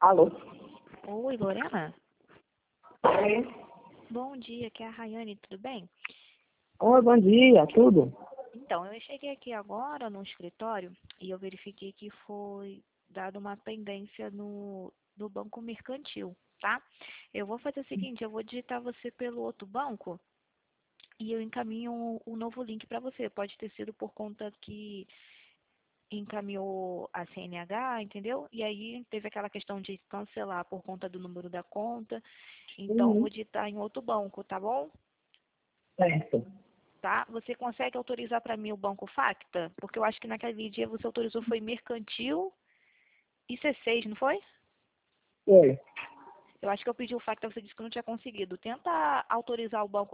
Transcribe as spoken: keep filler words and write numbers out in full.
Alô? Oi, Lorena? Oi. Bom dia, aqui é a Rayane, tudo bem? Oi, bom dia, tudo? Então, eu cheguei aqui agora no escritório e eu verifiquei que foi dada uma pendência no, no banco mercantil, tá? Eu vou fazer o seguinte, eu vou digitar você pelo outro banco e eu encaminho o um, um novo link para você. Pode ter sido por conta que encaminhou a C N H, entendeu? E aí teve aquela questão de cancelar por conta do número da conta. Então, eu Uhum. vou digitar em outro banco, tá bom? Certo. Tá? Você consegue autorizar para mim o Banco Facta? Porque eu acho que naquele dia você autorizou foi mercantil e C seis, não foi? Oi. Eu acho que eu pedi o Facta, você disse que não tinha conseguido. Tenta autorizar o Banco